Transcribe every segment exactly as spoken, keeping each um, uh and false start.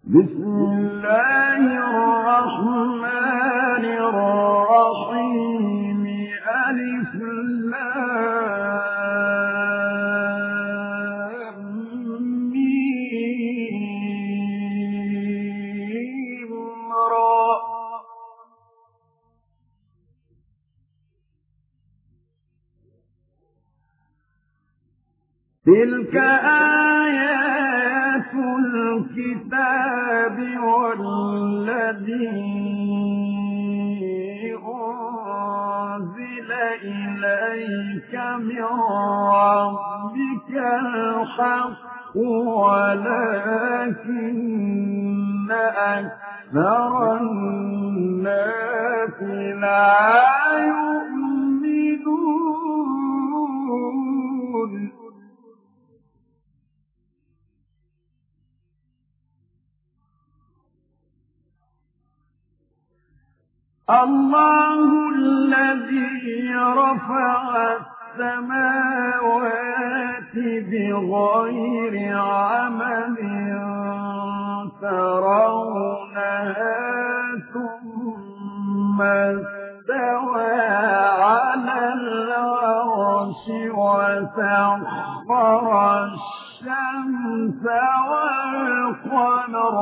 بسم الله الرحمن الرحيم ألف لام ميم را تلك آيات الكتاب والذي أنزل إليك من ربك الحق ولكن أكثر الناس لا يؤمنون الله الذي رفع السماوات بغير عمد ترونها ثم استوى على العرش وسخر الشمس والقمر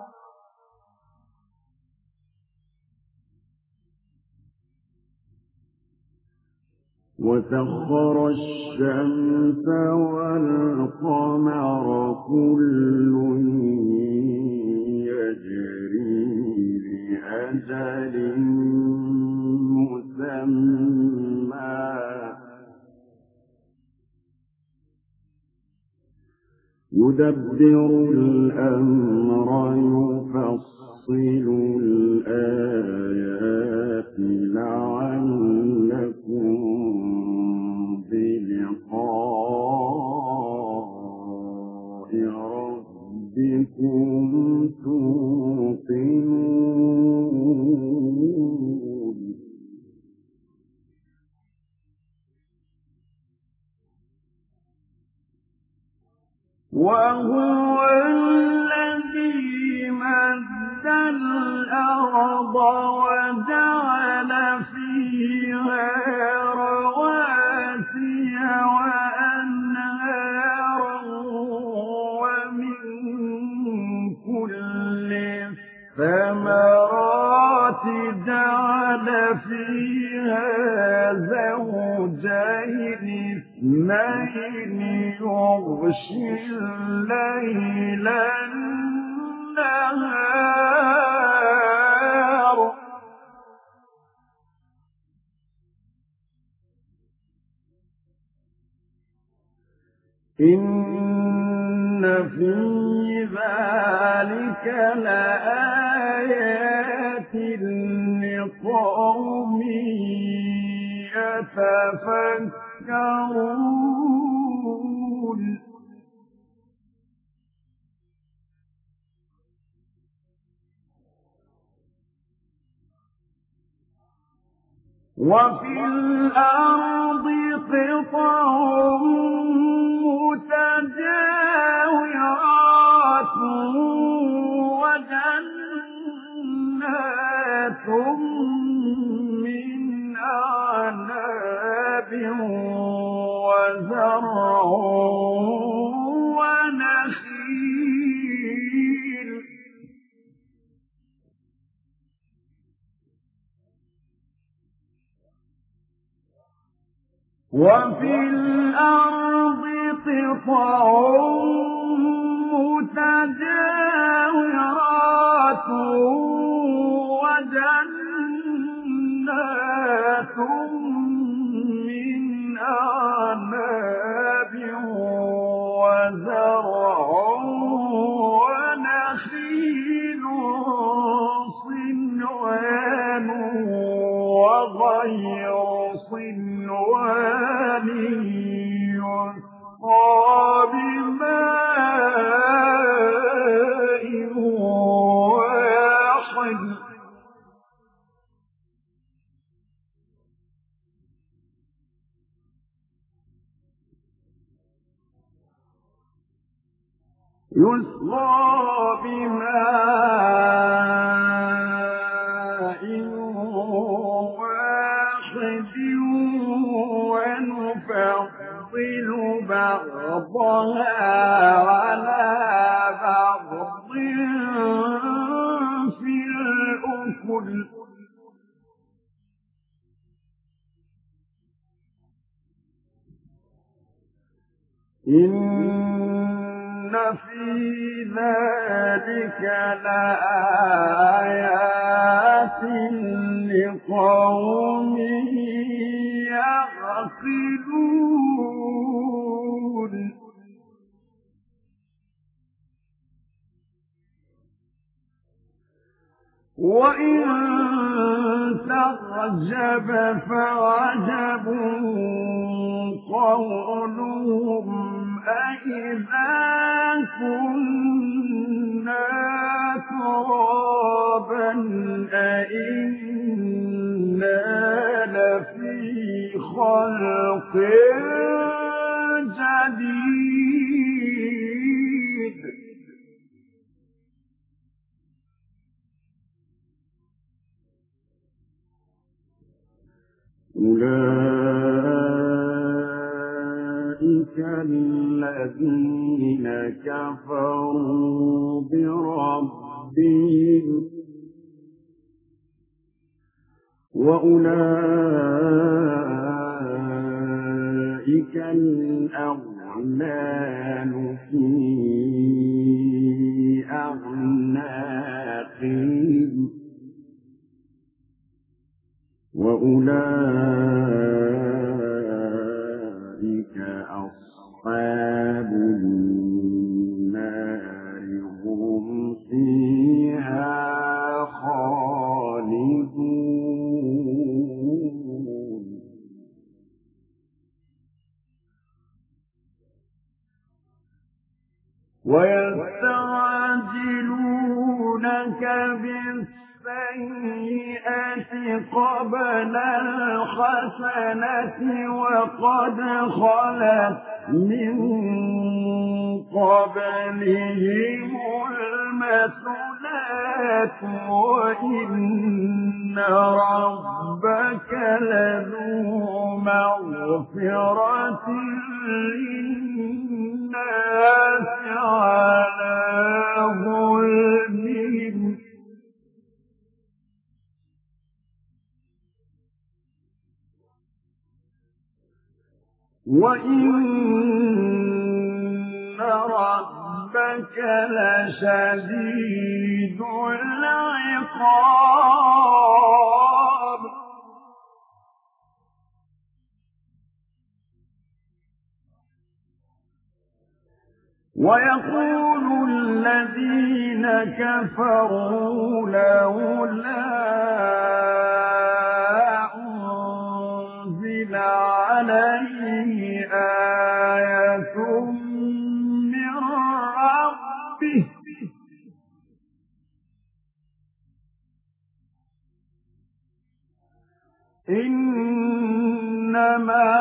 وسخر الشمس والقمر كل يجري لأجل مسمى يدبر الأمر يفصل الآيات لعلكم بلقاء ربكم توقنون وهو الذي مد الأرض وجعل فيها رواسي وأنهارا ومن كل الثمرات جعل فيها زوجين اثنين يغشي الليل النهار إن في ذلك لآيات لقوم يتفكرون وفي الأرض قطع متجاورات وجنات من أعناب وزرع ونخيل وفي الأرض قطع متجاورات وجنات من أعناب وزرع ونخيل صنوان وغير صنوان يسقى بماء واحد يسقى بماء إن في ذلك لآيات لقوم يعقلون وإن تعجب فعجب قولهم أإذا كنا ترابا أإنا لفي خلق جديد أولئك الذين كفروا بربهم وأولئك الأغلال في أعناقهم وأولئك أصحاب النار هم فيها خالدون ويستعجلونك بالسيئة قبل الحسنة وقد خلت من قبلهم المثلات وإن ربك لذو مغفرة للناس على ظلمهم وإن ربك لشديد العقاب ويقول الذين كفروا لولا أنزل عليه آية من ربه إنما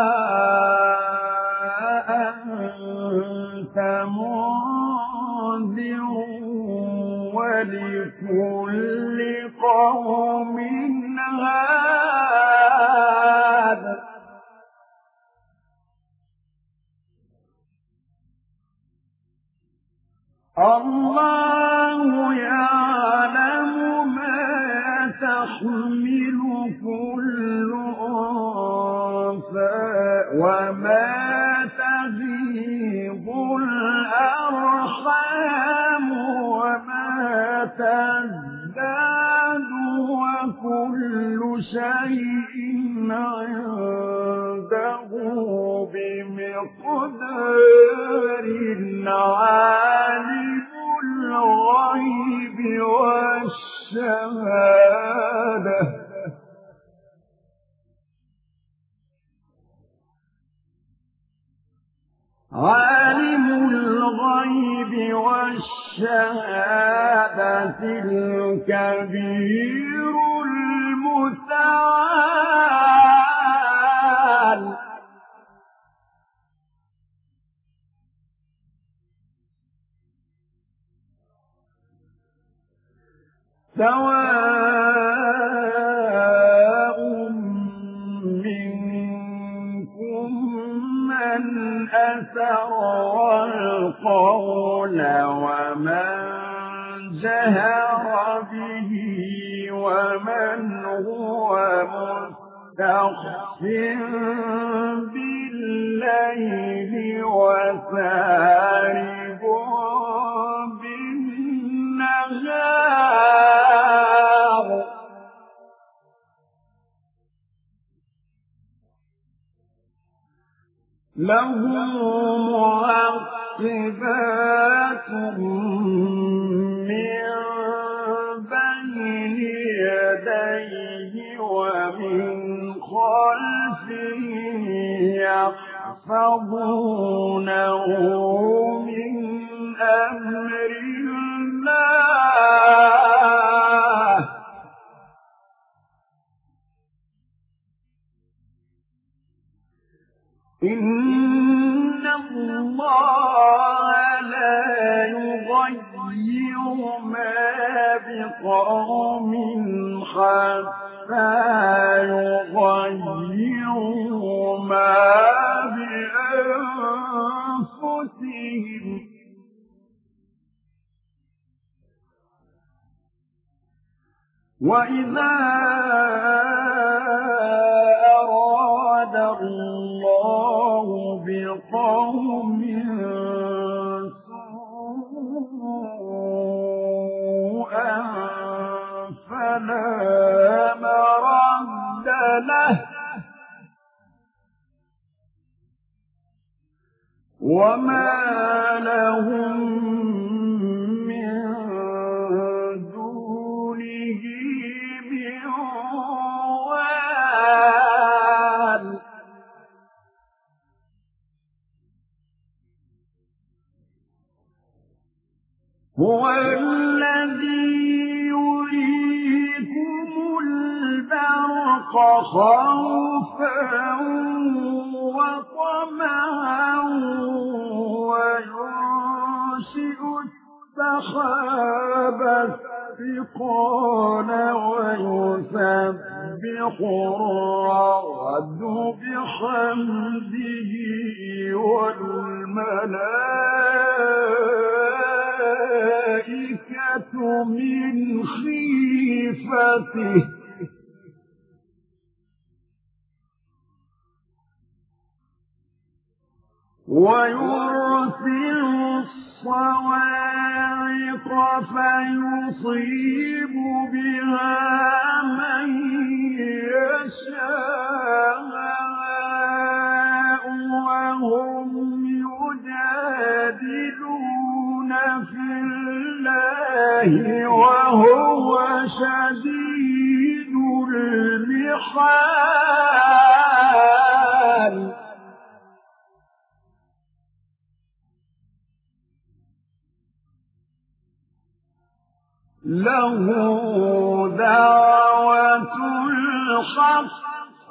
أنت منذر ولكل قوم هاد الله يعلم ما تحمل كل أنثى وما تغيض الأرحام وما تزداد وكل شيء عنده بمقدار عالم الغيب والشهادة عالم الغيب والشهادة الكبير المتعال سواء منكم من أسر القول ومن جهر به ومن ومستخف بالليل وسارب بالنهار له معقبات من بين يديه ومن خلفه يحفظونه من أمر الله إن الله لا يغير ما بقوم حتى يغيروا ما بأنفسهم وإذا أراد الله بقوم سوءا فلا مرد له وما لهم من دونه من وال هو الذي يريكم البرق خوفا وطمعا وينشئ السحاب الثقال ويسبح الرعد بحمده والملائكة من خيفته ويرسل الصواعق فيصيب بها من يشاء وهم يجادلون في الله وهو شديد المحال له دعوة الحق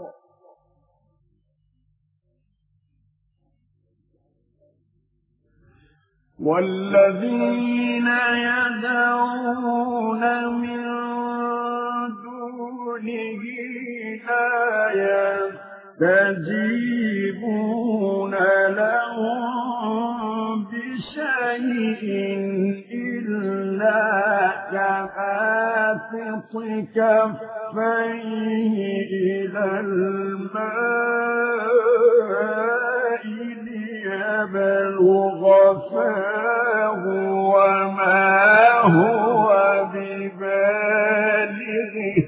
والذين يدعون من دونه لا يستجيبون لهم بشيء إلا كباسط كفيه إلى الماء ليبلغ فاه وما هو ببالغه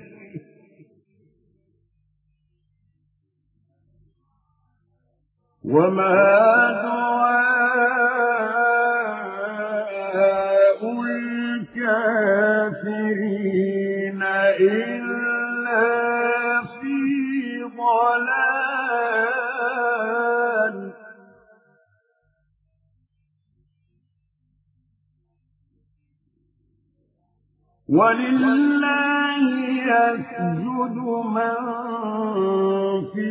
وما دعاء الكافرين إلا في ضلال ولله يسجد من في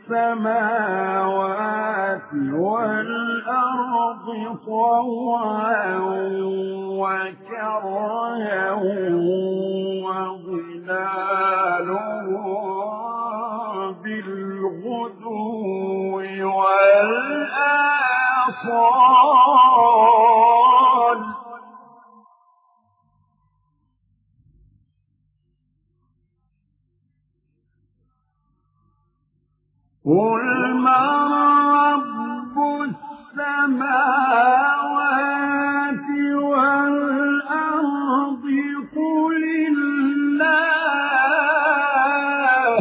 السماوات والأرض طوعا وكرها وظلالهم بالغدو والآصال قل من رب السماوات والأرض قل الله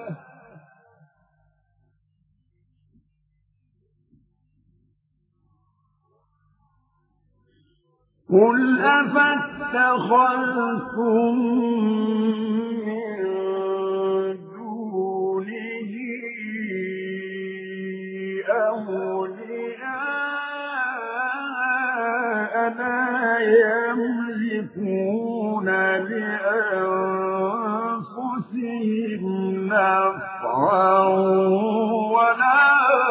قل أفاتخذتم من دونه أولياء لا يملكون لأنفسهم نفعا ولا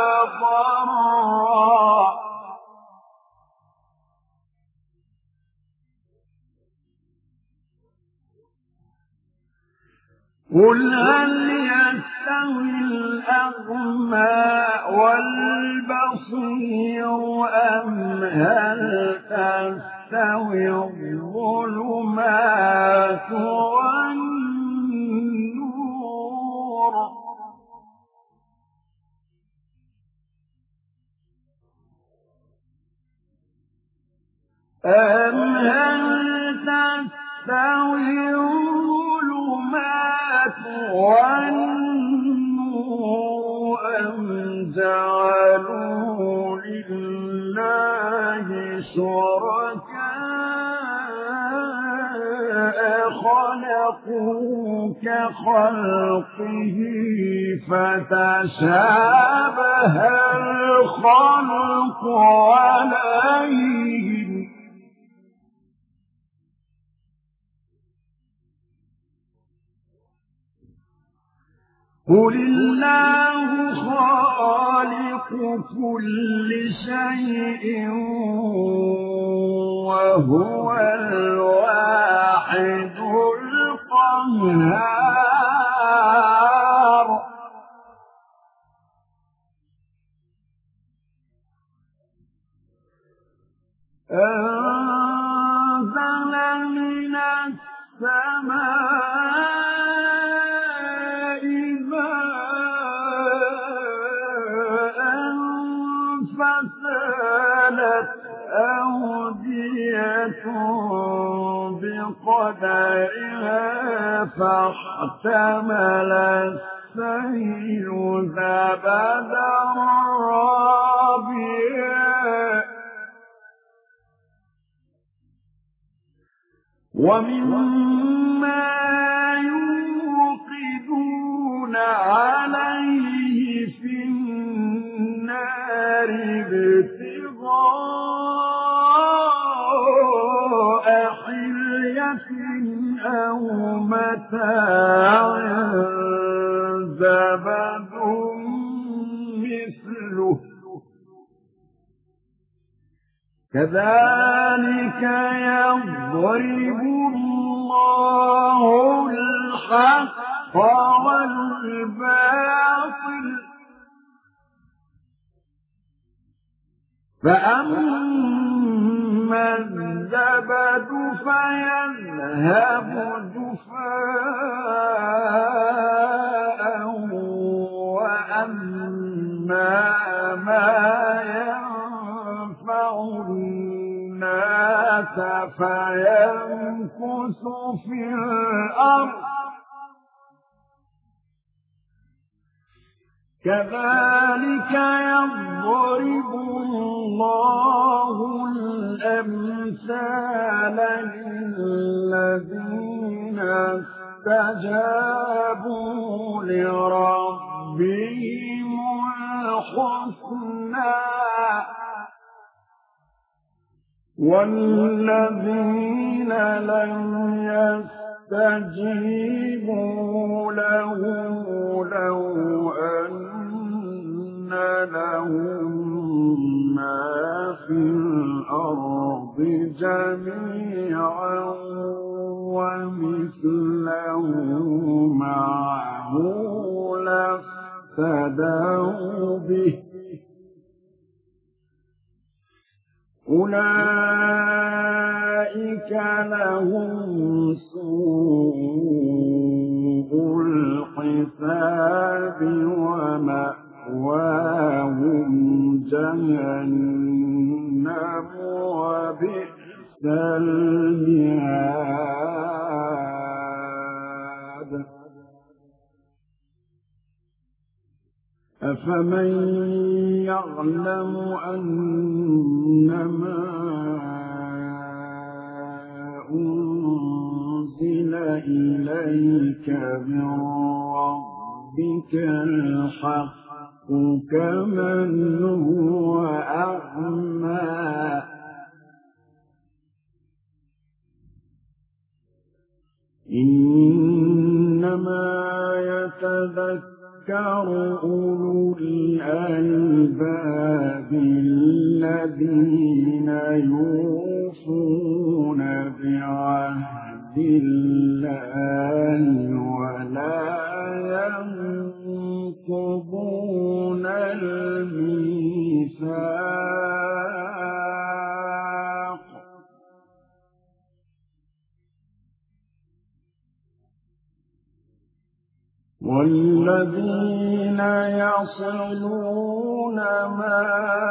ضرا قل هل يستوي الأعمى والبصير أم هل تستوي الظلمات والنور أم هل تستوي الظلمات والنور أم جعلوا لله شركاء خلقوا كخلقه فتشابه الخلق عليهم قل الله خالق كل شيء وهو الواحد القهار أنزل من السماء فسالت أودية بقدرها فاحتمل السيل زبدا رابيا ومما يوقدون عليه في النار ابتغاء حلية أو متاع زبد مثله كذلك يضرب الله الحق والباطل فأما الزبد فيذهب جفاء وأما ما ينفع الناس فيمكث في الأرض كذلك يضرب الله الأمثال للذين استجابوا لربهم الحسنى والذين لم يستجيبوا له لو أن لهم ما في الأرض جميعا ومثله معه لافتدوا به أولئك لهم سوء الحساب ومأواهم المهاد أفمن يعلم أنما أنزل إليك من ربك الحق كمن هو أعمى إنما يتذكر أولو الألباب الذين يوفون بعهد الله ولا ينقضون الميثاق والذين يصلون ما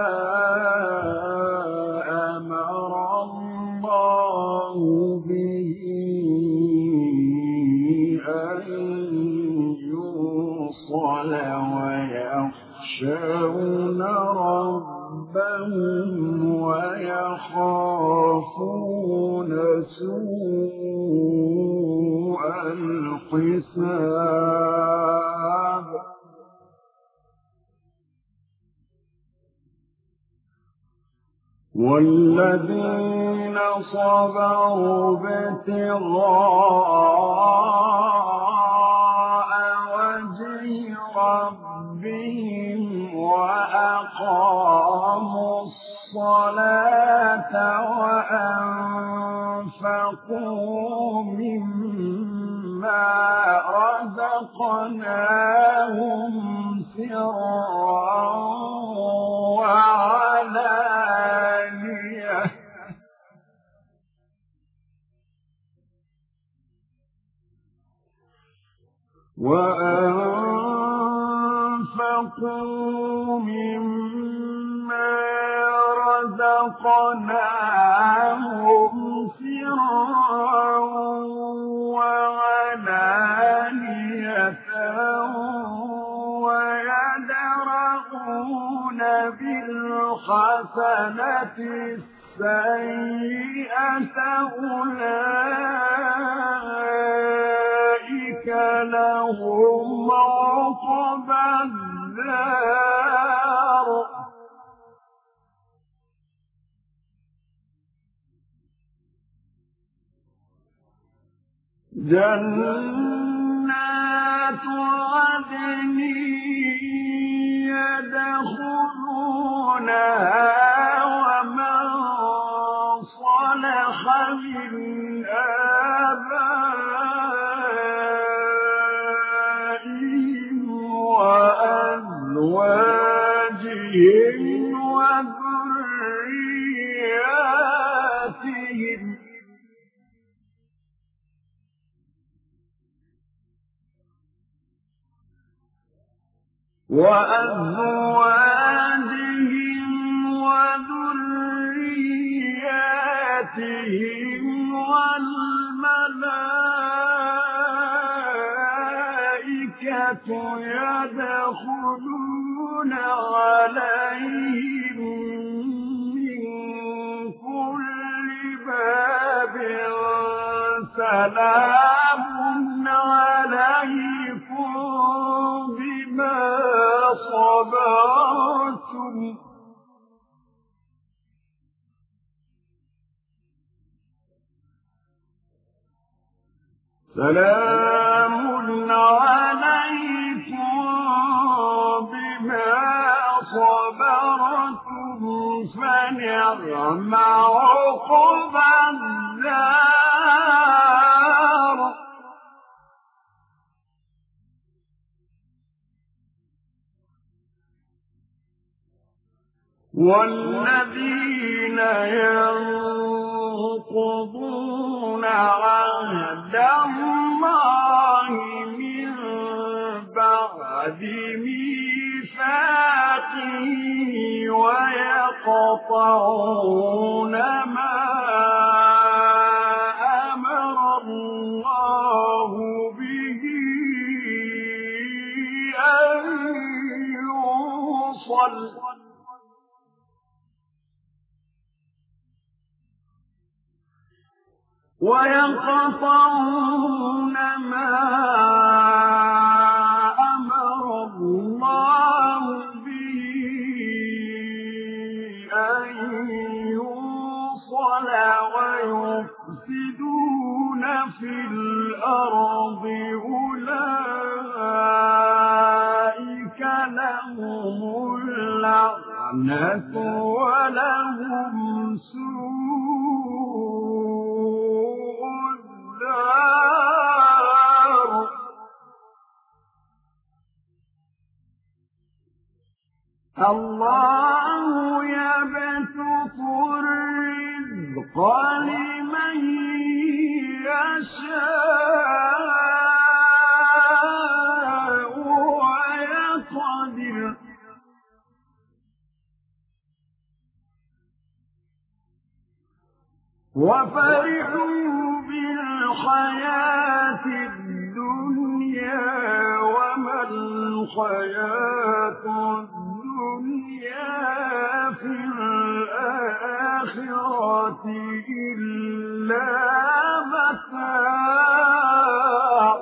أمر الله به أن يوصل ويخشون ربهم ويخافون سوء الحساب والذين صبروا ابتغاء وجه ربهم وأقاموا الصلاة وأنفقوا مما رزقناهم سرا وعلانية وأنفقوا مما رزقناهم سرا وعلانية ويدرؤون بالحسنة السيئة أولئك لهم عقبى الدار جنات عدن يدخلونها ومن صلح من آبائهم وأزواجهم وذرياتهم وأزواجهم وذرياتهم والملائكة يدخلون عليهم من كل باب سلام عليكم بما صبرتم سلام عليكم بما صبرتم فنعم عقبى الدار والذين ينقضون عهد الله من بعد ميثاقه ويقطعون ما يوصل ويقطعون ما أمر الله به أن يوصل ويفسدون في الأرض أولئك لهم اللعنة ولهم سوء الدار الله يبسط الرزق لمن يشاء ويقدر وفرحوا بالحياة الدنيا وما الحياة الدنيا في الآخرة إلا متاع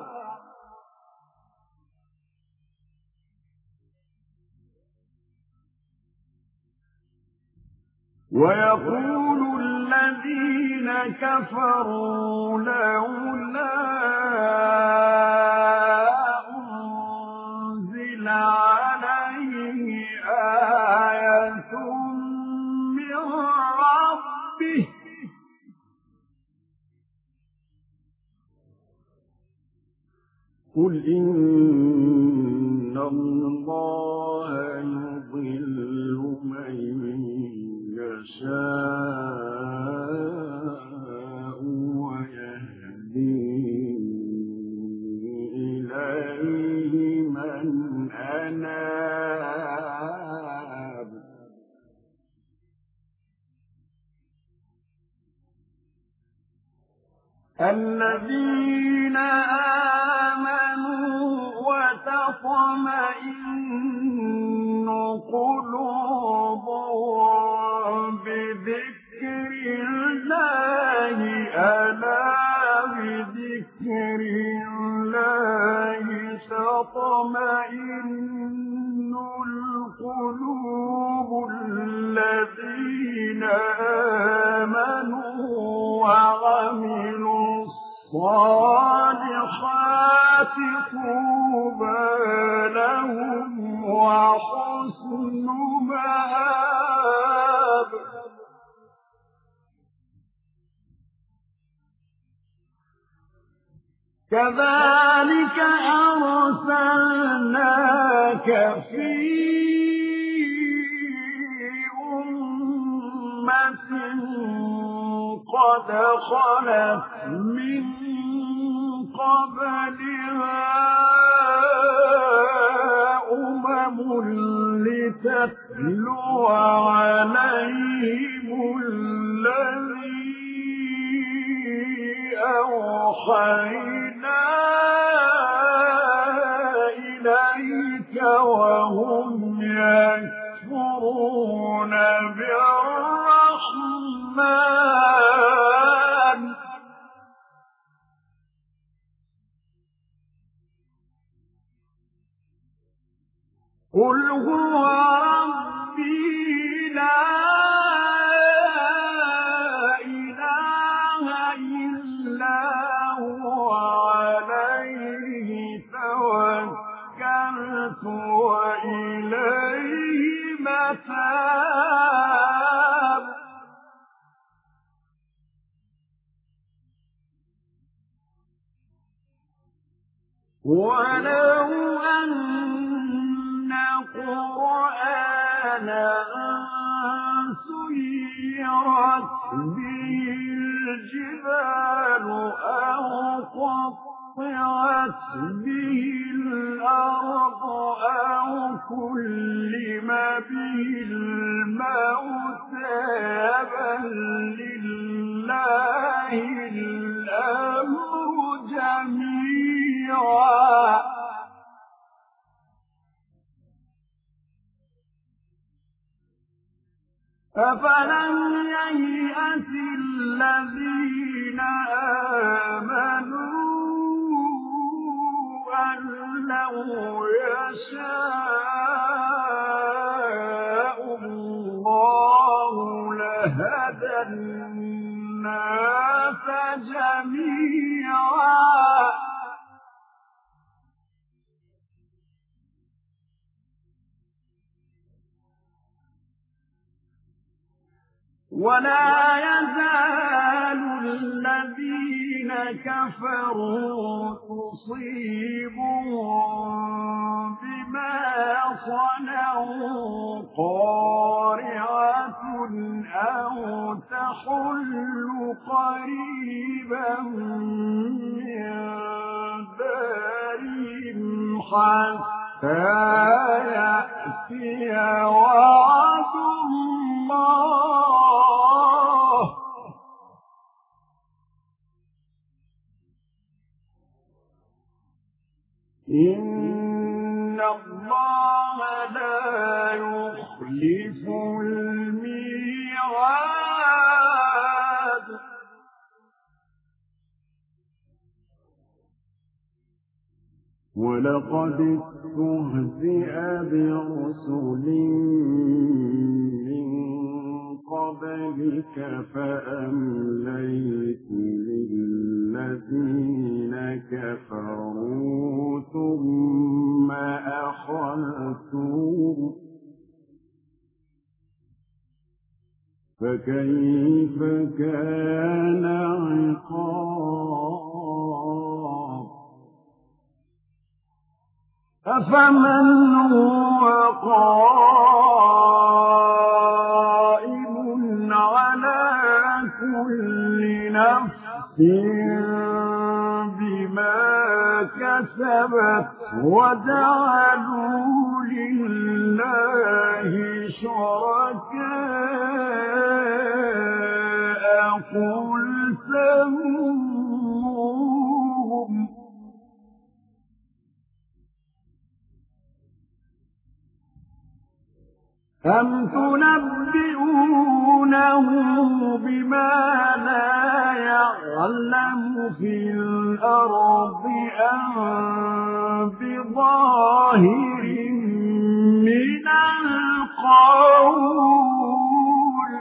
ويقول الذين كفروا لولا أنزل عليه آية من ربه قل إن الله يضل من يشاء ويهدي إليه من أناب الذين آمنوا وتطمئن قلوبهم بذكر الله ألا بذكر الله تطمئن القلوب الذين آمنوا وعملوا الصالحات طوبى لهم وحسن مآب كذلك أرسلناك في أمة قد خلت من قبلها أمم لتتلو عليهم الذي أوحينا إليك وهم يكفرون بالرحمن قل هو ربي لا إله إلا هو عليه توكلت وإليه متاب ولو أن قرآنا سيرت به الجبال أو قطعت به الأرض أو كلم به الموتى بل لله الأمر جميعا أفلم ييأس الذين آمنوا أن لو يشاء الله لهدى الناس جميعا ولا يزال الذين كفروا تصيبهم بما صنعوا قارعة أو تحل قريبا من دارهم حتى يأتي وعد الله إن الله لا يخلف الميعاد ولقد استهزئ برسل من قبلك فأمليت للذين كفروا ثم أخذتهم فكيف كان عقاب أفمن هو قائم على كل نفس بما كسبت وجعلوا لله شركاء قل سموهم أم تنبئونه بما لا يعلم في الأرض أم بظاهر من القول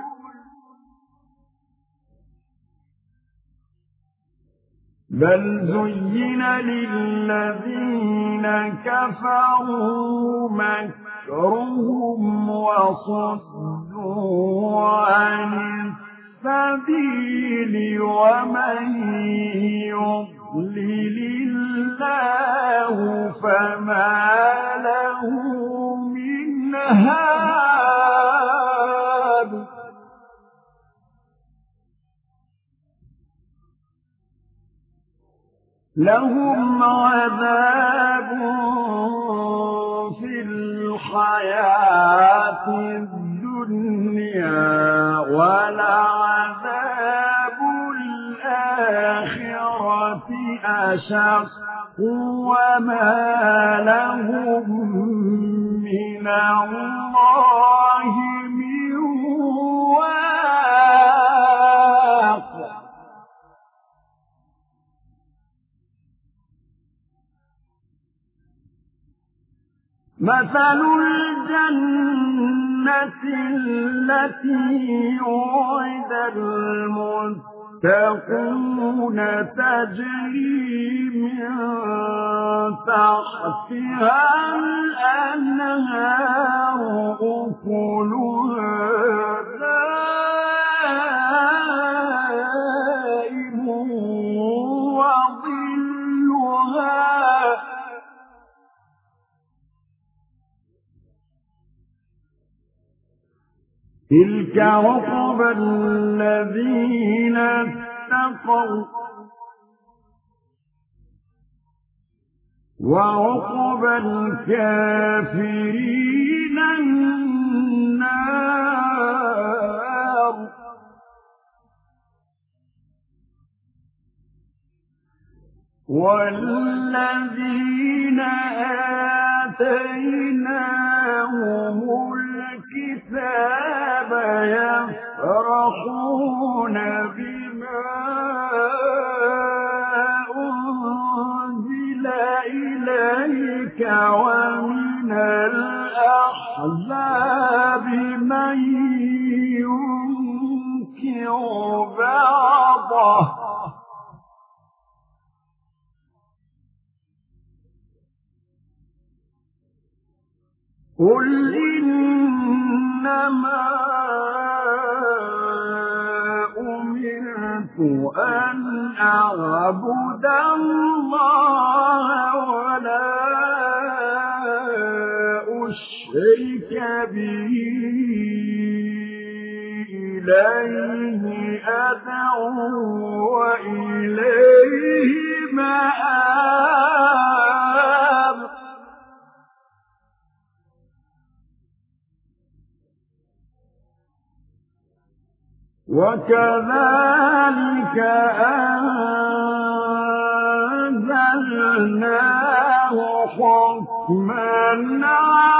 بل زين للذين كفروا مكرهم وصدوا عن السبيل ومن يضلل الله فما له من هاد لهم عذاب في الحياة الدنيا ولعذاب الآخرة أشق وما لهم من الله من واق مثل الجنة التي وعد المتقون تجري من تحتها الأنهار أكلها دائم وظلها تلك عقبى الذين اتقوا وعقبى الكافرين النار والذين آتيناهم الكتاب فيفرحون بما أنزل إليك ومن الأحزاب من ينكر بعضه قل إنما أمرت أن أعبد الله ولا أشرك به إليه أدعو وإليه مآب وكذلك أنزلناه حكما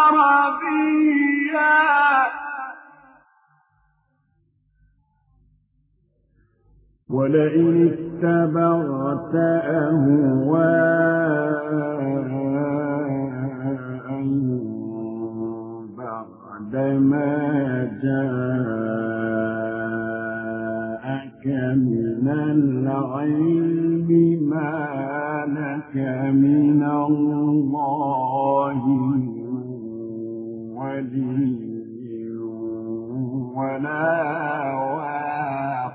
عربيا ولئن اتبعت أهواءهم بعدما جاءك من العلم ما لك من الله ولي ولا واق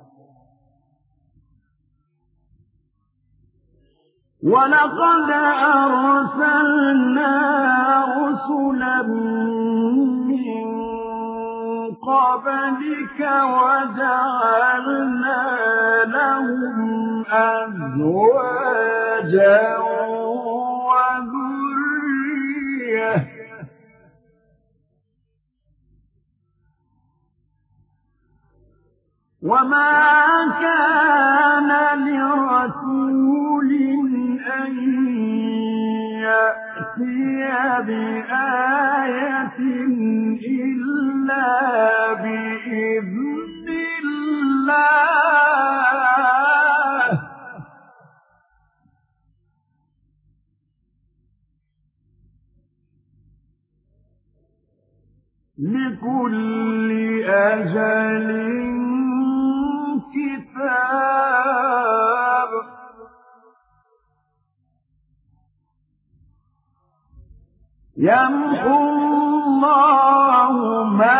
ولقد أرسلنا رسلا من قبلك وجعلنا لهم أزواجا وذرية وما كان لرسول أن يأتي بآية إلا بإذن الله لكل أجل كتاب يمحو الله ما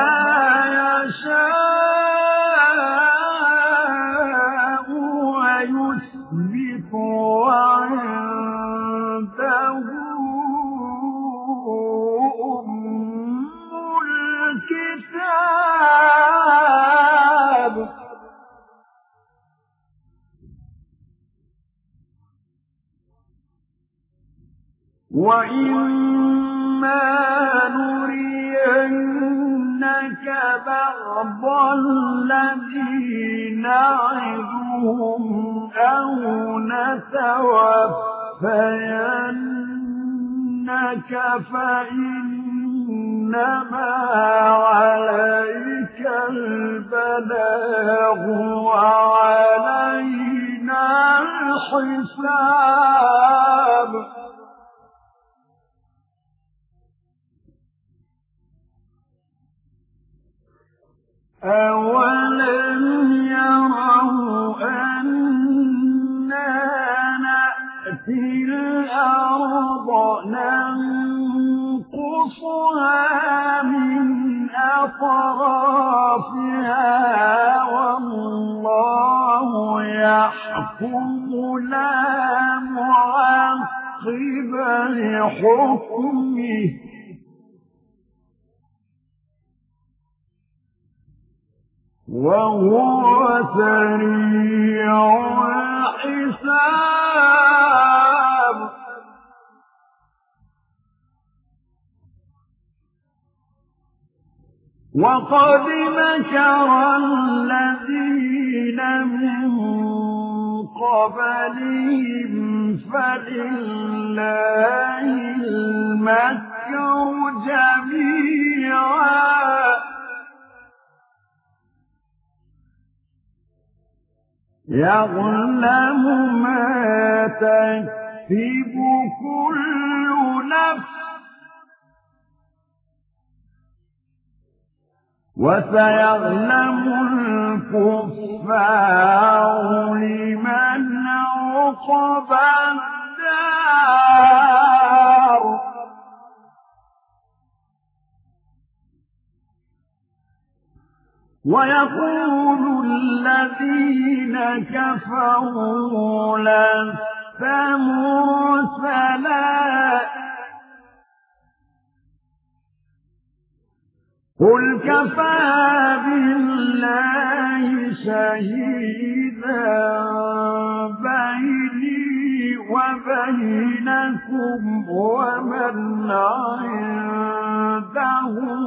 يشاء ويثبت وعنده أم الكتاب وإما نرينك بعض الذي نعدهم أو نتوفينك فإنما عليك البلاغ وعلينا الحساب أولم يروا أنا نأتي الأرض ننقصها من أطرافها والله يحكم لا معقب لحكمه وهو سريع الحساب وقد مكر الذين من قبلهم فلله المكر جميعا يعلم ما تكسب كل نفس وسيعلم الكفار لمن عقبى الدار ويقول الذين كفروا لست مرسلا قل كفى بالله شهيدا بيني وبينكم ومن عنده